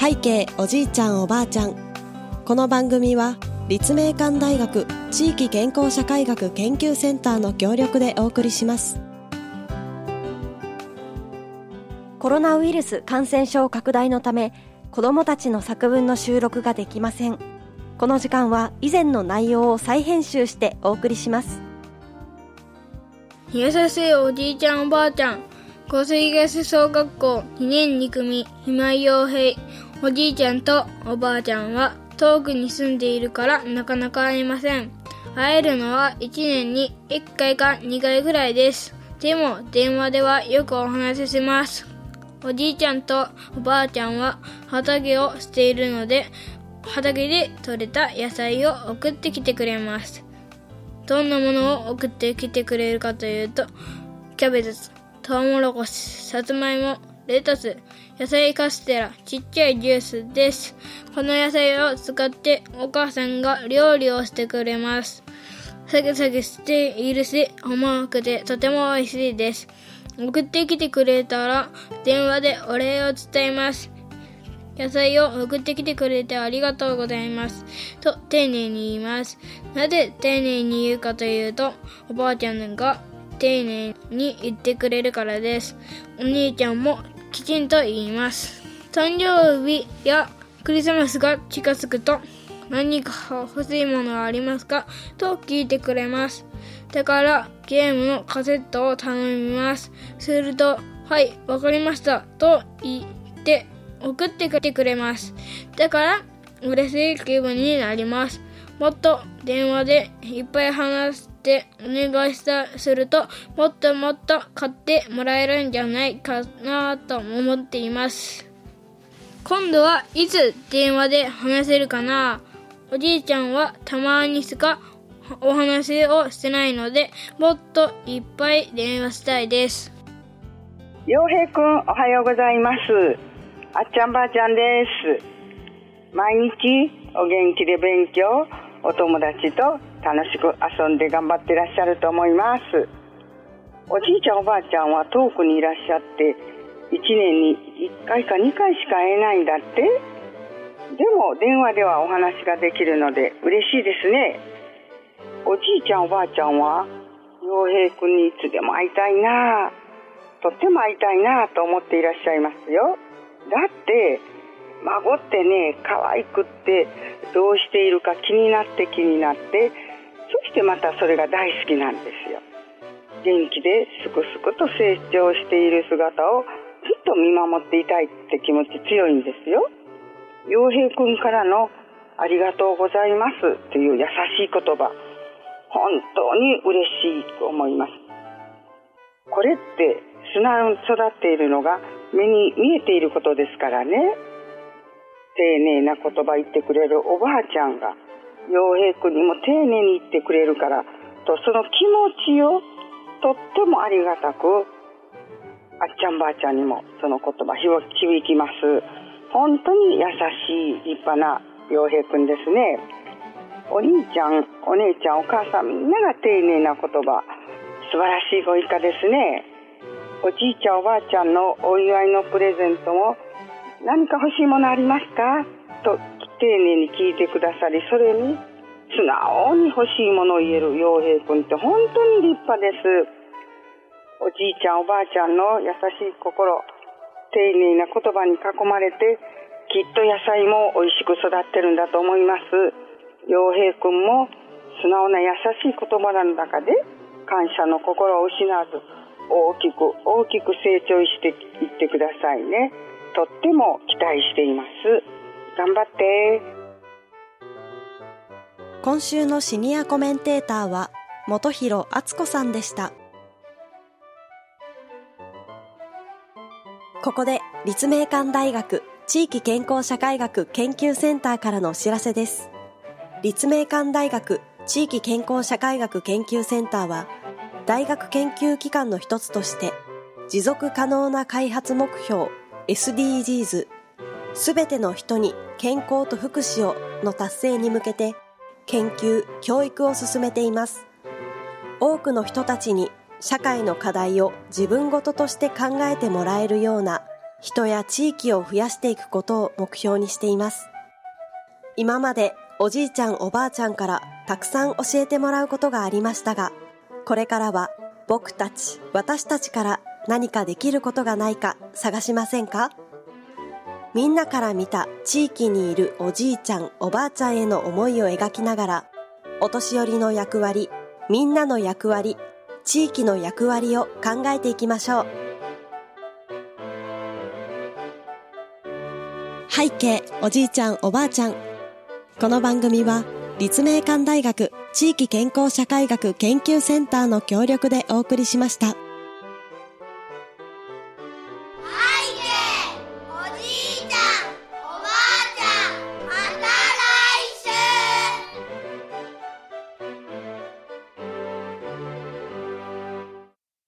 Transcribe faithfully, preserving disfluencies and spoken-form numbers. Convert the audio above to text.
背景おじいちゃんおばあちゃん。この番組は立命館大学地域健康社会学研究センターの協力でお送りします。コロナウイルス感染症拡大のため、子どもたちの作文の収録ができません。この時間は以前の内容を再編集してお送りします。 優しいおじいちゃんおばあちゃん、小杉東小学校にねんに組今井陽平。おじいちゃんとおばあちゃんは遠くに住んでいるからなかなか会えません。会えるのはいちねんにいっかいかにかいぐらいです。でも電話ではよくお話しします。おじいちゃんとおばあちゃんは畑をしているので、畑で採れた野菜を送ってきてくれます。どんなものを送ってきてくれるかというと、キャベツ、トウモロコシ、さつまいも、レタス、野菜カステラ、ちっちゃいジュースです。この野菜を使ってお母さんが料理をしてくれます。サクサクしているし、甘くてとても美味しいです。送ってきてくれたら電話でお礼を伝えます。野菜を送ってきてくれてありがとうございますと丁寧に言います。なぜ丁寧に言うかというと、おばあちゃんが丁寧に言ってくれるからです。お兄ちゃんもきちんと言います。誕生日やクリスマスが近づくと、何か欲しいものはありますかと聞いてくれます。だからゲームのカセットを頼みます。すると、はい、わかりましたと言って送ってきてくれます。だから嬉しい気分になります。もっと電話でいっぱい話してお願いしたすると、もっともっと買ってもらえるんじゃないかなと思っています。今度はいつ電話で話せるかな。おじいちゃんはたまにしかお話をしてないので、もっといっぱい電話したいです。 陽平くん、おはようございます。あっちゃんばあちゃんです。毎日お元気で勉強、お友達と楽しく遊んで頑張ってらっしゃると思います。おじいちゃんおばあちゃんは遠くにいらっしゃって、いちねんにいっかいかにかいしか会えないんだって。でも電話ではお話ができるので嬉しいですね。おじいちゃんおばあちゃんは陽平くんにいつでも会いたいな、とっても会いたいなと思っていらっしゃいますよ。だって孫ってね、可愛くってどうしているか気になって気になって、そしてまたそれが大好きなんですよ。元気ですくすくと成長している姿をずっと見守っていたいって気持ち強いんですよ。陽平くんからのありがとうございますという優しい言葉、本当に嬉しいと思います。これって素直に育っているのが目に見えていることですからね。丁寧な言葉言ってくれるおばあちゃんが陽平くんにも丁寧に言ってくれるからと、その気持ちをとってもありがたく、あっちゃんばあちゃんにもその言葉響きます。本当に優しい立派な陽平くんですね。お兄ちゃん、お姉ちゃん、お母さん、みんなが丁寧な言葉、素晴らしいご一家ですね。おじいちゃんおばあちゃんのお祝いのプレゼントも、何か欲しいものありますかと丁寧に聞いてくださり、それに素直に欲しいものを言える陽平くんって本当に立派です。おじいちゃんおばあちゃんの優しい心、丁寧な言葉に囲まれて、きっと野菜も美味しく育ってるんだと思います。陽平くんも素直な優しい言葉の中で感謝の心を失わず、大きく大きく成長していってくださいね。とっても期待しています。頑張って。 今週のシニアコメンテーターは本広敦子さんでした。ここで立命館大学地域健康社会学研究センターからのお知らせです。立命館大学地域健康社会学研究センターは、大学研究機関の一つとして持続可能な開発目標 エスディージーズ すべての人に健康と福祉をの達成に向けて研究・教育を進めています。多くの人たちに社会の課題を自分ごととして考えてもらえるような人や地域を増やしていくことを目標にしています。今までおじいちゃんおばあちゃんからたくさん教えてもらうことがありましたが、これからは僕たち、私たちから何かできることがないか探しませんか？みんなから見た地域にいるおじいちゃんおばあちゃんへの思いを描きながら、お年寄りの役割、みんなの役割、地域の役割を考えていきましょう。背景おじいちゃんおばあちゃん。この番組は立命館大学地域健康社会学研究センターの協力でお送りしました。